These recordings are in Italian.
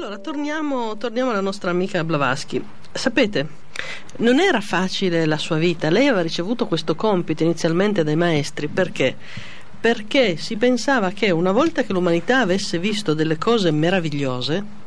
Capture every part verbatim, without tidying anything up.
Allora, torniamo, torniamo alla nostra amica Blavatsky. Sapete, non era facile la sua vita. Lei aveva ricevuto questo compito inizialmente dai maestri. Perché? Perché si pensava che una volta che l'umanità avesse visto delle cose meravigliose,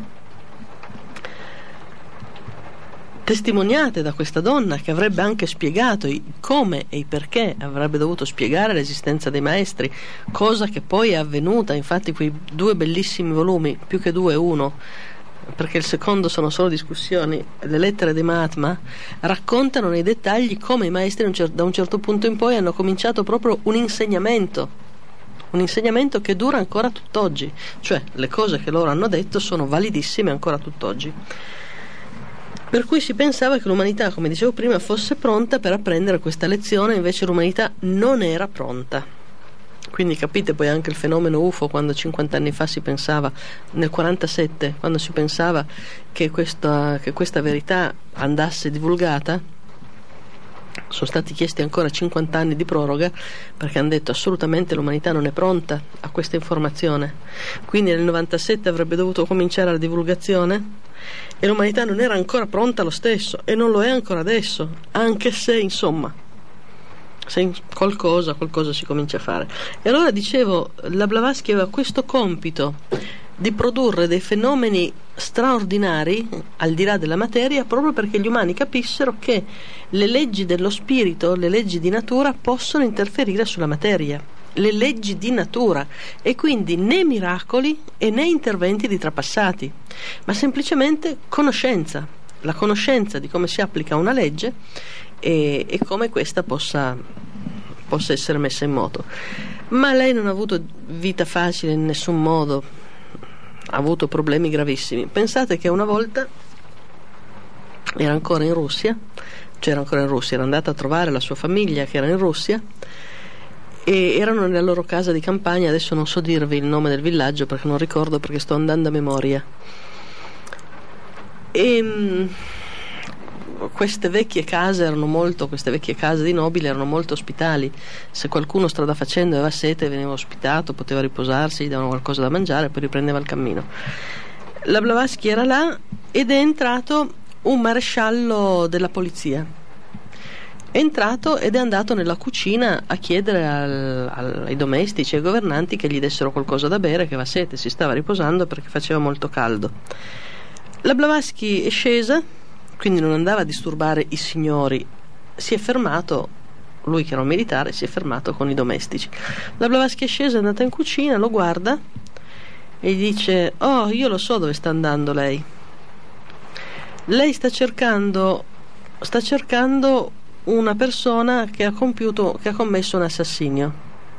testimoniate da questa donna che avrebbe anche spiegato i come e i perché, avrebbe dovuto spiegare l'esistenza dei maestri, cosa che poi è avvenuta. Infatti quei due bellissimi volumi, più che due, uno, perché il secondo sono solo discussioni, le lettere dei Mahatma, raccontano nei dettagli come i maestri da un certo punto in poi hanno cominciato proprio un insegnamento, un insegnamento che dura ancora tutt'oggi, cioè le cose che loro hanno detto sono validissime ancora tutt'oggi. Per cui si pensava che l'umanità, come dicevo prima, fosse pronta per apprendere questa lezione, invece l'umanità non era pronta. Quindi capite poi anche il fenomeno U F O, quando cinquanta anni fa si pensava, nel quarantasette, quando si pensava che questa, che questa verità andasse divulgata, sono stati chiesti ancora cinquanta anni di proroga, perché hanno detto assolutamente l'umanità non è pronta a questa informazione. Quindi nel novantasette avrebbe dovuto cominciare la divulgazione e l'umanità non era ancora pronta lo stesso, e non lo è ancora adesso, anche se insomma se qualcosa, qualcosa si comincia a fare. E allora dicevo, la Blavatsky aveva questo compito di produrre dei fenomeni straordinari al di là della materia, proprio perché gli umani capissero che le leggi dello spirito, le leggi di natura possono interferire sulla materia, le leggi di natura, e quindi né miracoli e né interventi di trapassati, ma semplicemente conoscenza, la conoscenza di come si applica una legge e, e come questa possa, possa essere messa in moto. Ma lei non ha avuto vita facile in nessun modo, ha avuto problemi gravissimi. Pensate che una volta era ancora in Russia, cioè era ancora in Russia, era andata a trovare la sua famiglia che era in Russia, e erano nella loro casa di campagna. Adesso non so dirvi il nome del villaggio perché non ricordo, perché sto andando a memoria. E mh, queste vecchie case erano molto, queste vecchie case di nobili erano molto ospitali. Se qualcuno strada facendo aveva sete veniva ospitato, poteva riposarsi, gli davano qualcosa da mangiare e poi riprendeva il cammino. La Blavatsky era là ed è entrato un maresciallo della polizia. È entrato ed è andato nella cucina a chiedere al, al, ai domestici e ai governanti che gli dessero qualcosa da bere, che aveva sete, si stava riposando perché faceva molto caldo. La Blavatsky è scesa, quindi non andava a disturbare i signori, si è fermato, lui che era un militare, si è fermato con i domestici. La Blavatsky è scesa, è andata in cucina, lo guarda e gli dice: oh, io lo so dove sta andando lei. Lei sta cercando sta cercando una persona che ha compiuto che ha commesso un assassinio,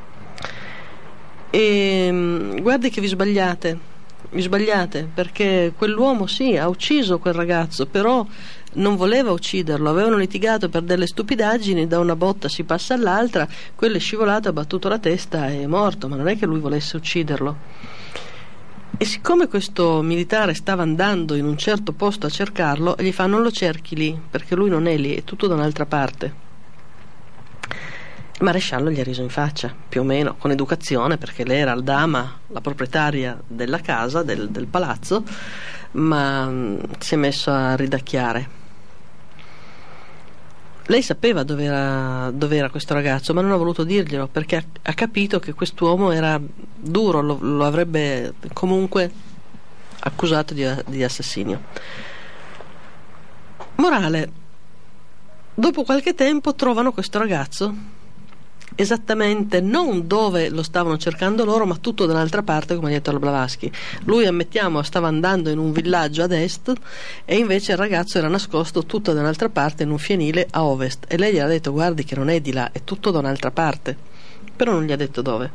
e guardi che vi sbagliate vi sbagliate perché quell'uomo sì ha ucciso quel ragazzo, però non voleva ucciderlo, avevano litigato per delle stupidaggini, da una botta si passa all'altra, quello è scivolato, ha battuto la testa e è morto, ma non è che lui volesse ucciderlo. E siccome questo militare stava andando in un certo posto a cercarlo, gli fa: non lo cerchi lì perché lui non è lì, è tutto da un'altra parte. Il maresciallo gli ha riso in faccia, più o meno con educazione, perché lei era la dama, la proprietaria della casa, del, del palazzo, ma mh, si è messo a ridacchiare. Lei sapeva dove era, dove era questo ragazzo, ma non ha voluto dirglielo perché ha, ha capito che quest'uomo era duro, lo, lo avrebbe comunque accusato di, di assassinio. Morale: dopo qualche tempo trovano questo ragazzo esattamente non dove lo stavano cercando loro, ma tutto da un'altra parte, come ha detto la Blavatsky. Lui, ammettiamo, stava andando in un villaggio ad est e invece il ragazzo era nascosto tutto da un'altra parte in un fienile a ovest, e lei gli ha detto: guardi che non è di là, è tutto da un'altra parte, però non gli ha detto dove.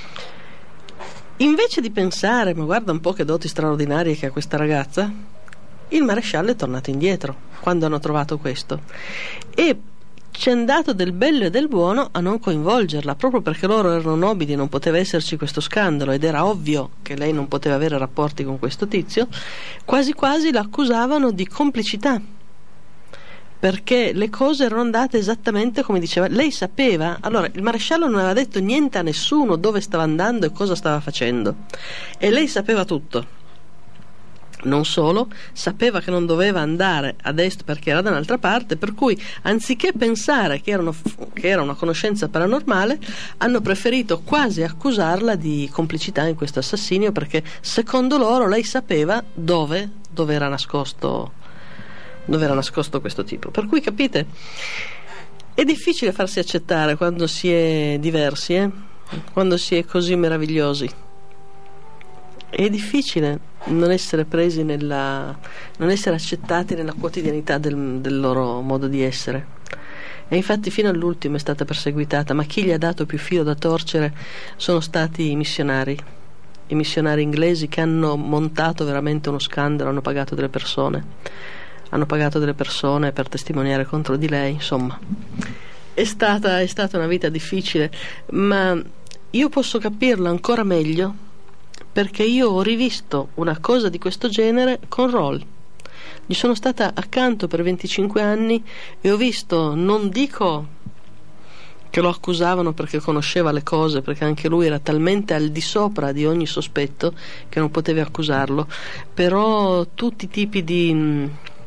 Invece di pensare: ma guarda un po' che doti straordinarie che ha questa ragazza, il maresciallo è tornato indietro quando hanno trovato questo e c'è andato del bello e del buono a non coinvolgerla, proprio perché loro erano nobili, non poteva esserci questo scandalo ed era ovvio che lei non poteva avere rapporti con questo tizio. Quasi quasi l'accusavano di complicità, perché le cose erano andate esattamente come diceva. Lei sapeva, allora il maresciallo non aveva detto niente a nessuno dove stava andando e cosa stava facendo, e lei sapeva tutto. Non solo, sapeva che non doveva andare ad est perché era da un'altra parte, per cui anziché pensare che, erano, che era una conoscenza paranormale, hanno preferito quasi accusarla di complicità in questo assassinio, perché secondo loro lei sapeva dove, dove era nascosto, dove era nascosto questo tipo. Per cui, capite, è difficile farsi accettare quando si è diversi, eh? Quando si è così meravigliosi. È difficile non essere presi nella, non essere accettati nella quotidianità del, del loro modo di essere. E infatti fino all'ultimo è stata perseguitata, ma chi gli ha dato più filo da torcere sono stati i missionari, i missionari inglesi, che hanno montato veramente uno scandalo, hanno pagato delle persone, hanno pagato delle persone per testimoniare contro di lei. Insomma, è stata, è stata una vita difficile, ma io posso capirla ancora meglio perché io ho rivisto una cosa di questo genere con Roll. Gli sono stata accanto per venticinque anni e ho visto, non dico che lo accusavano perché conosceva le cose, perché anche lui era talmente al di sopra di ogni sospetto che non potevi accusarlo, però tutti i tipi di,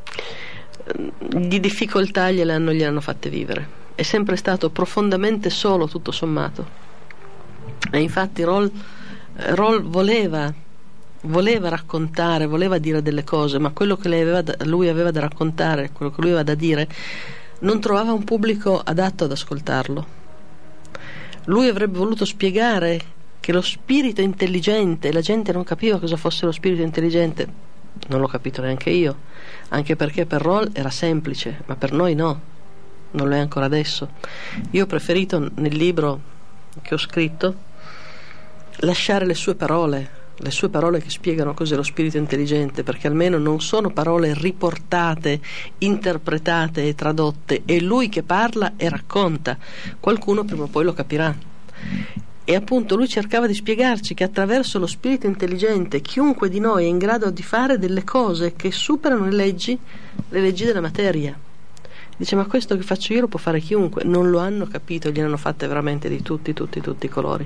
di difficoltà gliele hanno, gliele hanno fatte vivere. È sempre stato profondamente solo, tutto sommato. E infatti Roll Roll voleva voleva raccontare, voleva dire delle cose, ma quello che lei aveva da, lui aveva da raccontare, quello che lui aveva da dire, non trovava un pubblico adatto ad ascoltarlo. Lui avrebbe voluto spiegare che lo spirito intelligente, la gente non capiva cosa fosse lo spirito intelligente. Non l'ho capito neanche io, anche perché per Roll era semplice, ma per noi no, non lo è ancora adesso. Io ho preferito nel libro che ho scritto lasciare le sue parole, le sue parole che spiegano cos'è lo spirito intelligente, perché almeno non sono parole riportate, interpretate e tradotte, è lui che parla e racconta. Qualcuno prima o poi lo capirà. E appunto lui cercava di spiegarci che attraverso lo spirito intelligente chiunque di noi è in grado di fare delle cose che superano le leggi, le leggi della materia. Dice: ma questo che faccio io lo può fare chiunque. Non lo hanno capito, gliene hanno fatte veramente di tutti, tutti, tutti i colori.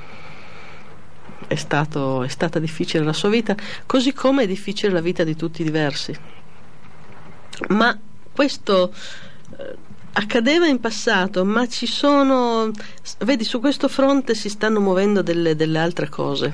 È, stato, è stata difficile la sua vita, così come è difficile la vita di tutti i diversi. Ma questo eh, accadeva in passato, ma ci sono, vedi, su questo fronte si stanno muovendo delle, delle altre cose.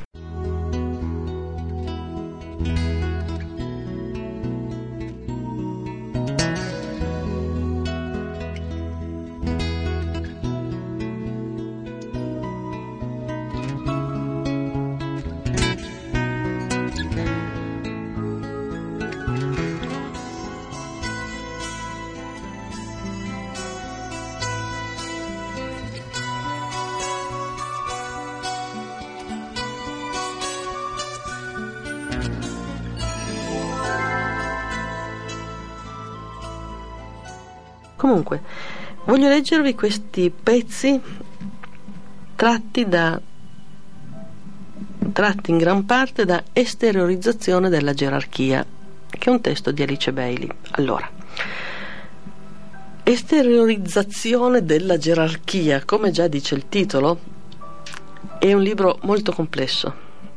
Comunque, voglio leggervi questi pezzi tratti da tratti in gran parte da Esteriorizzazione della gerarchia, che è un testo di Alice Bailey. Allora, Esteriorizzazione della gerarchia, come già dice il titolo, è un libro molto complesso,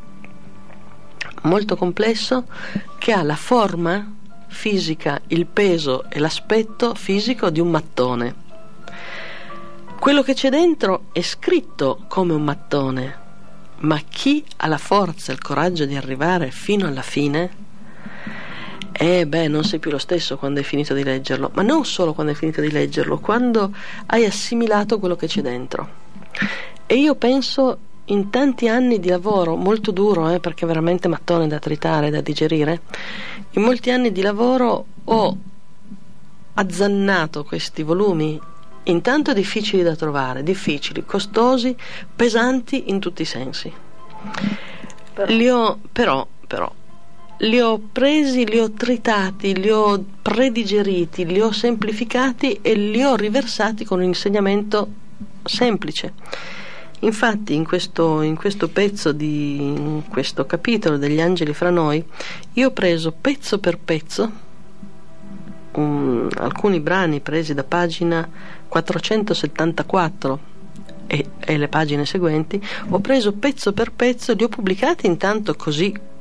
molto complesso, che ha la forma fisica, il peso e l'aspetto fisico di un mattone. Quello che c'è dentro è scritto come un mattone, ma chi ha la forza e il coraggio di arrivare fino alla fine, eh beh, non sei più lo stesso quando hai finito di leggerlo, ma non solo quando hai finito di leggerlo, quando hai assimilato quello che c'è dentro. E io penso, in tanti anni di lavoro molto duro, eh, perché è veramente mattone da tritare, da digerire, in molti anni di lavoro ho azzannato questi volumi, intanto difficili da trovare, difficili, costosi, pesanti in tutti i sensi. Però. Li ho, però, però, li ho presi, li ho tritati, li ho predigeriti, li ho semplificati e li ho riversati con un insegnamento semplice. Infatti in questo, in questo pezzo di in questo capitolo degli angeli fra noi, io ho preso pezzo per pezzo um, alcuni brani presi da pagina quattrocentosettantaquattro e, e le pagine seguenti, ho preso pezzo per pezzo, li ho pubblicati intanto così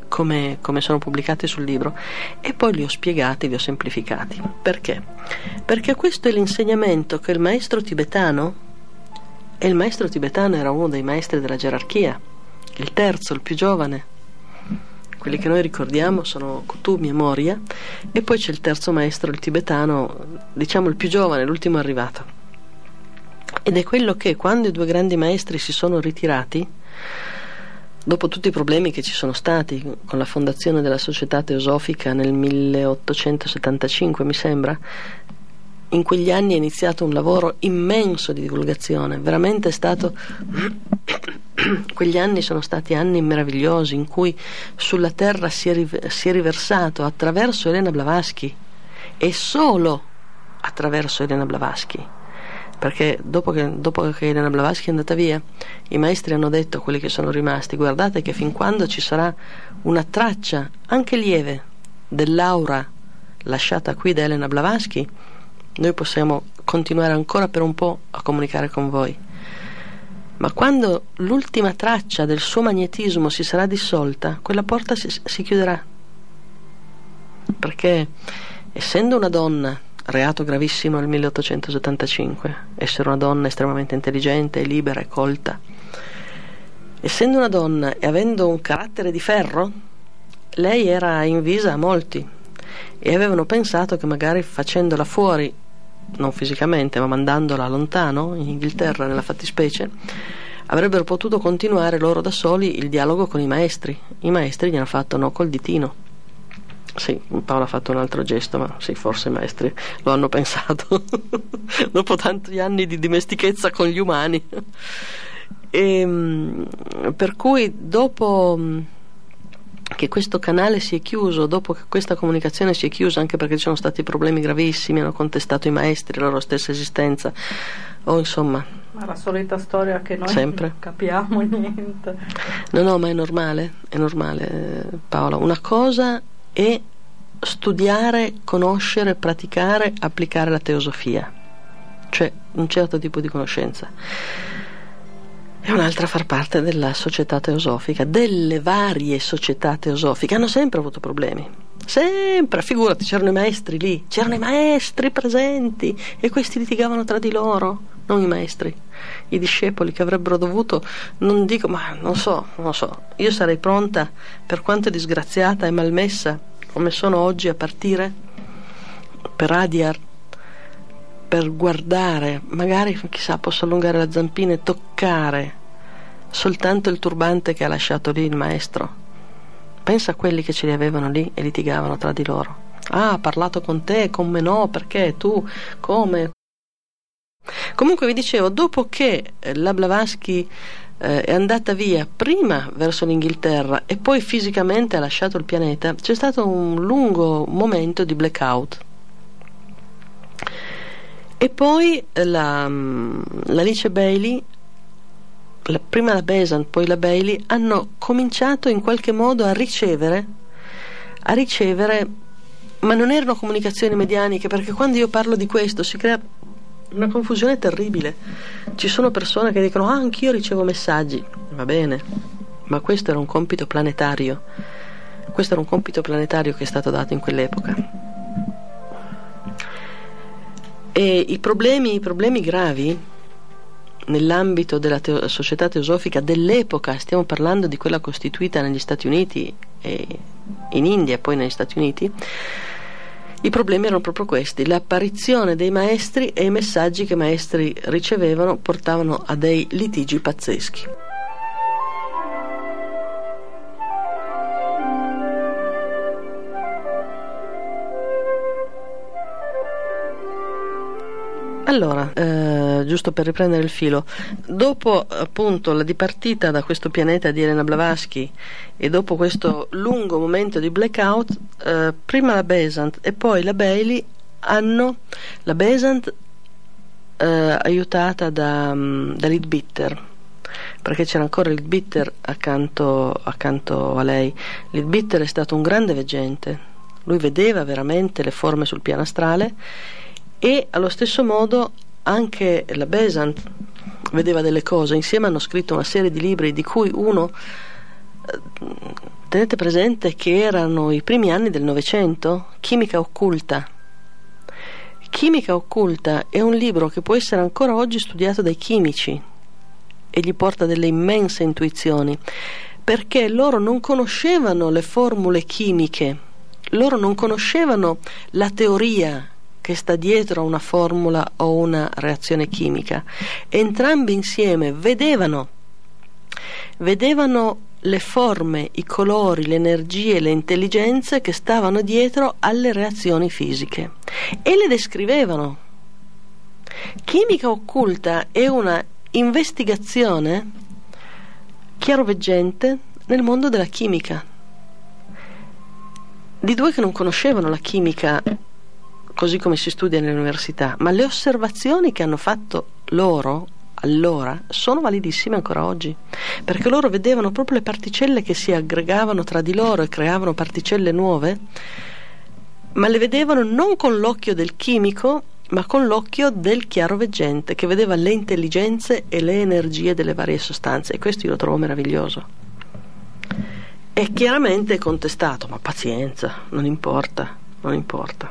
come, come sono pubblicati sul libro, e poi li ho spiegati, li ho semplificati. Perché? Perché questo è l'insegnamento che il maestro tibetano, e il maestro tibetano era uno dei maestri della gerarchia, il terzo, il più giovane. Quelli che noi ricordiamo sono Kutumi e Moria, e poi c'è il terzo maestro, il tibetano, diciamo il più giovane, l'ultimo arrivato. Ed è quello che, quando i due grandi maestri si sono ritirati, dopo tutti i problemi che ci sono stati con la fondazione della Società Teosofica nel milleottocentosettantacinque, mi sembra, in quegli anni è iniziato un lavoro immenso di divulgazione, veramente è stato quegli anni sono stati anni meravigliosi in cui sulla terra si è, riv- si è riversato attraverso Elena Blavatsky, e solo attraverso Elena Blavatsky, perché dopo che, dopo che Elena Blavatsky è andata via, i maestri hanno detto, quelli che sono rimasti: guardate che fin quando ci sarà una traccia anche lieve dell'aura lasciata qui da Elena Blavatsky, noi possiamo continuare ancora per un po' a comunicare con voi. Ma quando l'ultima traccia del suo magnetismo si sarà dissolta, quella porta si, si chiuderà. Perché, essendo una donna, reato gravissimo nel milleottocentosettantacinque, essere una donna estremamente intelligente, libera e colta, essendo una donna e avendo un carattere di ferro, lei era invisa a molti, e avevano pensato che magari facendola fuori, non fisicamente ma mandandola lontano, in Inghilterra nella fattispecie, avrebbero potuto continuare loro da soli il dialogo con i maestri. I maestri gli hanno fatto no col ditino. Sì, Paolo ha fatto un altro gesto, ma sì, forse i maestri lo hanno pensato dopo tanti anni di dimestichezza con gli umani. E, per cui dopo che questo canale si è chiuso, dopo che questa comunicazione si è chiusa, anche perché ci sono stati problemi gravissimi, hanno contestato i maestri, la loro stessa esistenza, o insomma, ma la solita storia che noi sempre non capiamo niente. No, no, ma è normale, è normale, Paola. Una cosa è studiare, conoscere, praticare, applicare la teosofia, cioè un certo tipo di conoscenza, e un'altra far parte della società teosofica, delle varie società teosofiche. Hanno sempre avuto problemi, sempre, figurati, c'erano i maestri lì, c'erano i maestri presenti, e questi litigavano tra di loro, non i maestri, i discepoli, che avrebbero dovuto, non dico, ma non so, non so, io sarei pronta, per quanto disgraziata e malmessa come sono oggi, a partire per Adyar, per guardare, magari chissà posso allungare la zampina e toccare soltanto il turbante che ha lasciato lì il maestro. Pensa a quelli che ce li avevano lì e litigavano tra di loro. Ah, ha parlato con te, con me no, perché tu, come? Comunque vi dicevo, dopo che la Blavatsky eh, è andata via, prima verso l'Inghilterra e poi fisicamente ha lasciato il pianeta, c'è stato un lungo momento di blackout. E poi la, la Alice Bailey, la, prima la Besant, poi la Bailey, hanno cominciato in qualche modo a ricevere, a ricevere, ma non erano comunicazioni medianiche, perché quando io parlo di questo si crea una confusione terribile. Ci sono persone che dicono: ah, anch'io ricevo messaggi. Va bene, ma questo era un compito planetario, questo era un compito planetario che è stato dato in quell'epoca. E i problemi, i problemi gravi nell'ambito della teo- società teosofica dell'epoca, stiamo parlando di quella costituita negli Stati Uniti e in India e poi negli Stati Uniti, i problemi erano proprio questi: l'apparizione dei maestri e i messaggi che i maestri ricevevano portavano a dei litigi pazzeschi. Allora, eh, giusto per riprendere il filo, dopo appunto la dipartita da questo pianeta di Elena Blavatsky e dopo questo lungo momento di blackout, eh, prima la Besant e poi la Bailey hanno, la Besant eh, aiutata da, da Leadbeater, perché c'era ancora Leadbeater accanto, accanto a lei. Leadbeater è stato un grande veggente, lui vedeva veramente le forme sul piano astrale, e allo stesso modo anche la Besant vedeva delle cose. Insieme hanno scritto una serie di libri, di cui uno tenete presente che erano i primi anni del Novecento, chimica occulta. Chimica occulta è un libro che può essere ancora oggi studiato dai chimici e gli porta delle immense intuizioni, perché loro non conoscevano le formule chimiche, loro non conoscevano la teoria che sta dietro a una formula o una reazione chimica. Entrambi insieme vedevano vedevano le forme, i colori, le energie, le intelligenze che stavano dietro alle reazioni fisiche e le descrivevano. Chimica occulta è una investigazione chiaroveggente nel mondo della chimica, di due che non conoscevano la chimica così come si studia nelle università, ma le osservazioni che hanno fatto loro allora sono validissime ancora oggi, perché loro vedevano proprio le particelle che si aggregavano tra di loro e creavano particelle nuove, ma le vedevano non con l'occhio del chimico, ma con l'occhio del chiaroveggente, che vedeva le intelligenze e le energie delle varie sostanze, e questo io lo trovo meraviglioso. E chiaramente è contestato, ma pazienza, non importa, non importa.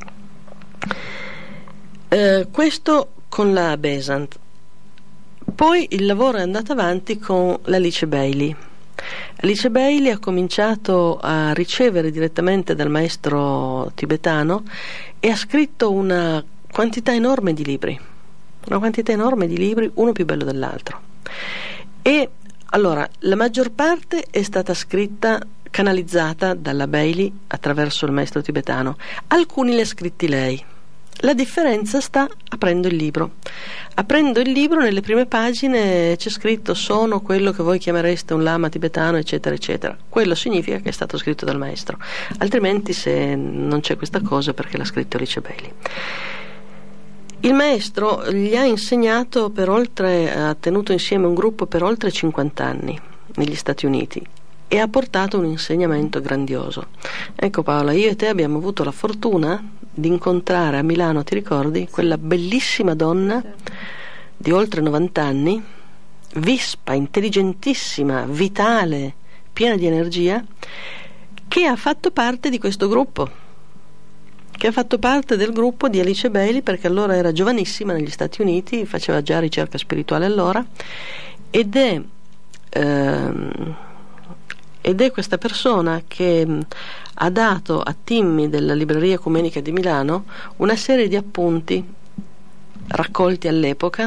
Eh, questo con la Besant. Poi il lavoro è andato avanti con l'Alice Bailey. Alice Bailey ha cominciato a ricevere direttamente dal maestro tibetano e ha scritto una quantità enorme di libri, una quantità enorme di libri, uno più bello dell'altro. E allora, la maggior parte è stata scritta, canalizzata dalla Bailey attraverso il maestro tibetano, alcuni li ha scritti lei. La differenza sta aprendo il libro. Aprendo il libro, nelle prime pagine c'è scritto: sono quello che voi chiamereste un lama tibetano, eccetera eccetera. Quello significa che è stato scritto dal maestro, altrimenti se non c'è questa cosa è perché l'ha scritto Alice Bailey. Il maestro gli ha insegnato per oltre, ha tenuto insieme un gruppo per oltre cinquanta anni negli Stati Uniti e ha portato un insegnamento grandioso. Ecco Paola, io e te abbiamo avuto la fortuna di incontrare a Milano, ti ricordi? Quella bellissima donna di oltre novanta anni, vispa, intelligentissima, vitale, piena di energia, che ha fatto parte di questo gruppo, che ha fatto parte del gruppo di Alice Bailey, perché allora era giovanissima negli Stati Uniti, faceva già ricerca spirituale allora, ed è ehm, ed è questa persona che mh, ha dato a Timmy della Libreria Ecumenica di Milano una serie di appunti raccolti all'epoca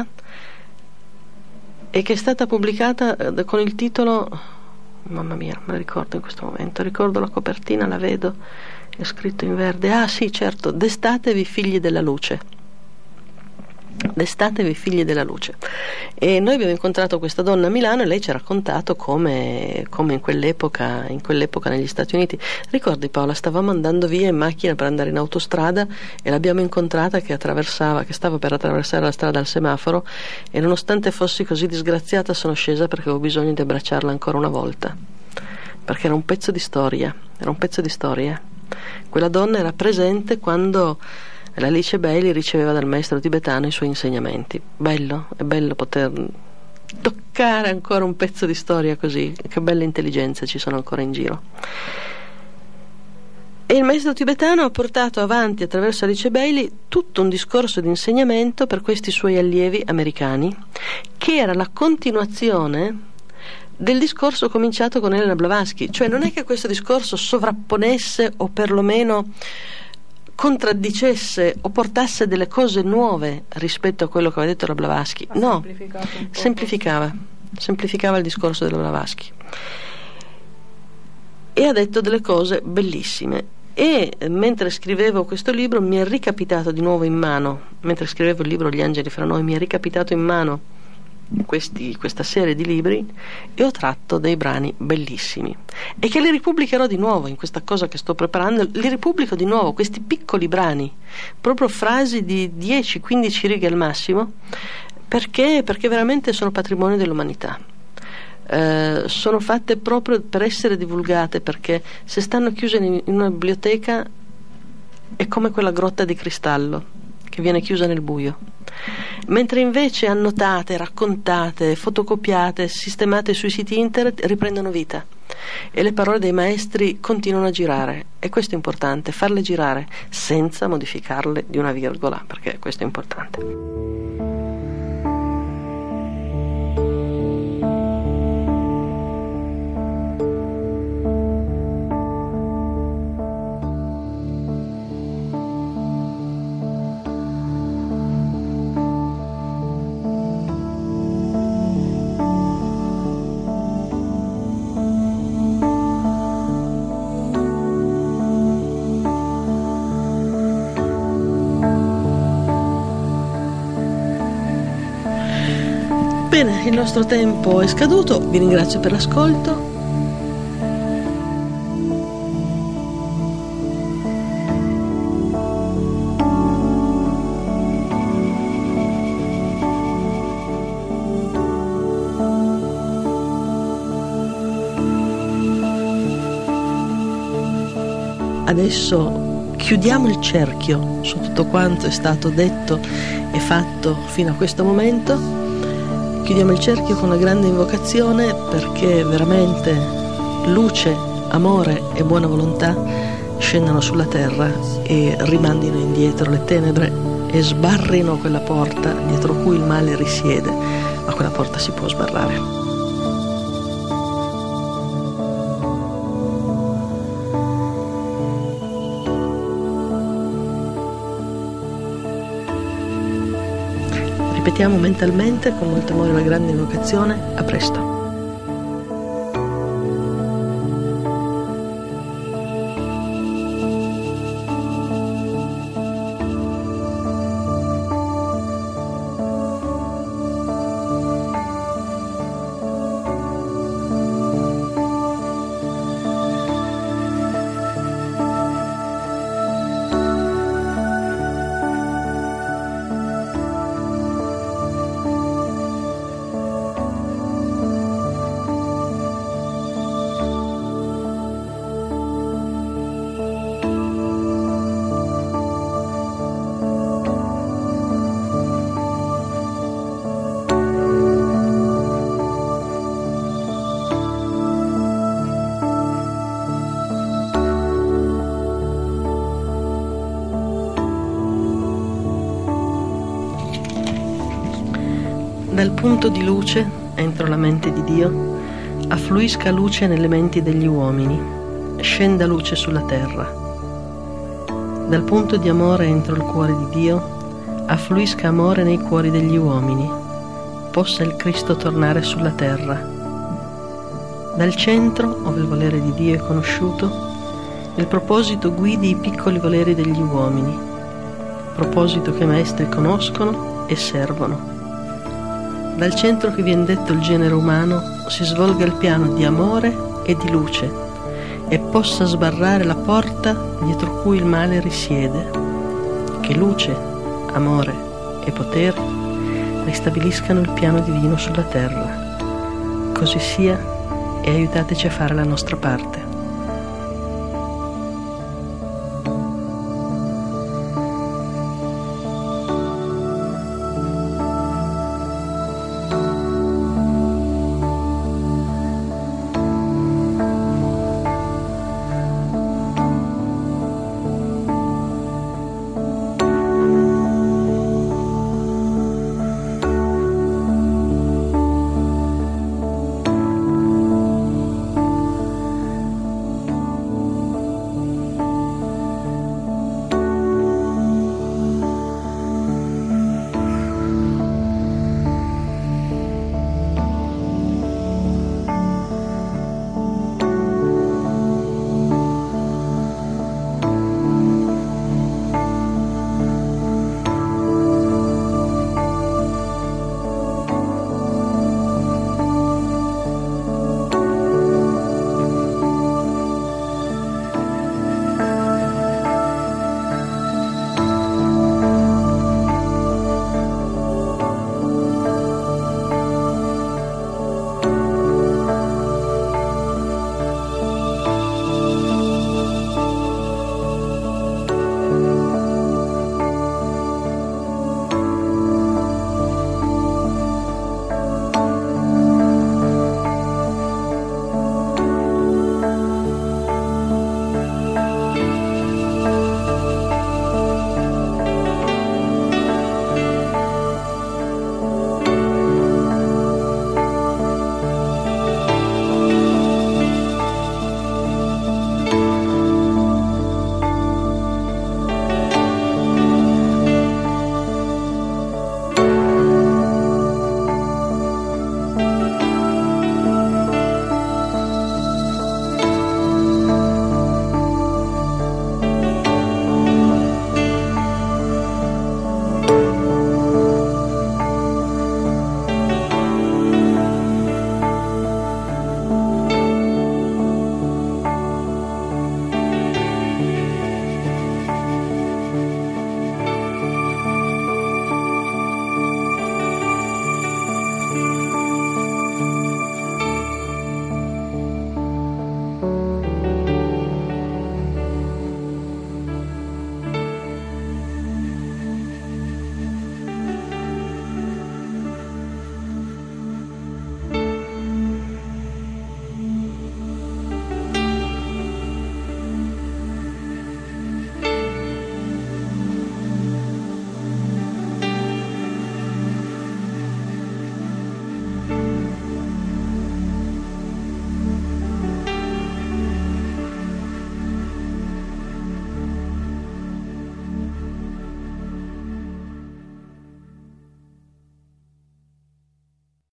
e che è stata pubblicata eh, con il titolo, mamma mia, me la ricordo in questo momento, ricordo la copertina, la vedo, è scritto in verde, ah sì certo, Destatevi figli della luce. Destatevi figli della luce. E noi abbiamo incontrato questa donna a Milano e lei ci ha raccontato come, come in quell'epoca in quell'epoca negli Stati Uniti. Ricordi Paola, stavamo andando via in macchina per andare in autostrada e l'abbiamo incontrata che attraversava che stava per attraversare la strada al semaforo, e nonostante fossi così disgraziata sono scesa perché avevo bisogno di abbracciarla ancora una volta, perché era un pezzo di storia era un pezzo di storia. Quella donna era presente quando l'Alice Bailey riceveva dal maestro tibetano i suoi insegnamenti. Bello, è bello poter toccare ancora un pezzo di storia così, che belle intelligenze ci sono ancora in giro. E il maestro tibetano ha portato avanti attraverso Alice Bailey tutto un discorso di insegnamento per questi suoi allievi americani, che era la continuazione del discorso cominciato con Elena Blavatsky. Cioè non è che questo discorso sovrapponesse o perlomeno contraddicesse o portasse delle cose nuove rispetto a quello che aveva detto la Blavatsky. Ha no, semplificava, semplificava il discorso della Blavatsky e ha detto delle cose bellissime. E mentre scrivevo questo libro mi è ricapitato di nuovo in mano, mentre scrivevo il libro Gli angeli fra noi, mi è ricapitato in mano Questi, questa serie di libri e ho tratto dei brani bellissimi e che li ripubblicherò di nuovo in questa cosa che sto preparando. Li ripubblico di nuovo, questi piccoli brani, proprio frasi di dieci quindici righe al massimo, perché, perché veramente sono patrimonio dell'umanità. Eh, sono fatte proprio per essere divulgate, perché se stanno chiuse in, in una biblioteca è come quella grotta di cristallo che viene chiusa nel buio, mentre invece annotate, raccontate, fotocopiate, sistemate sui siti internet riprendono vita. e le parole dei maestri continuano a girare, e questo è importante, farle girare senza modificarle di una virgola, perché questo è importante. Bene, il nostro tempo è scaduto, vi ringrazio per l'ascolto. Adesso chiudiamo il cerchio su tutto quanto è stato detto e fatto fino a questo momento. Chiudiamo il cerchio con una grande invocazione, perché veramente luce, amore e buona volontà scendano sulla terra e rimandino indietro le tenebre e sbarrino quella porta dietro cui il male risiede, ma quella porta si può sbarrare. Ripetiamo mentalmente con molto amore la grande invocazione. A presto. Dal punto di luce, entro la mente di Dio, affluisca luce nelle menti degli uomini, scenda luce sulla terra. Dal punto di amore entro il cuore di Dio, affluisca amore nei cuori degli uomini, possa il Cristo tornare sulla terra. Dal centro, ove il volere di Dio è conosciuto, il proposito guidi i piccoli voleri degli uomini, proposito che i maestri conoscono e servono. Dal centro che viene detto il genere umano si svolga il piano di amore e di luce e possa sbarrare la porta dietro cui il male risiede. Che luce, amore e potere ristabiliscano il piano divino sulla terra. Così sia, e aiutateci a fare la nostra parte.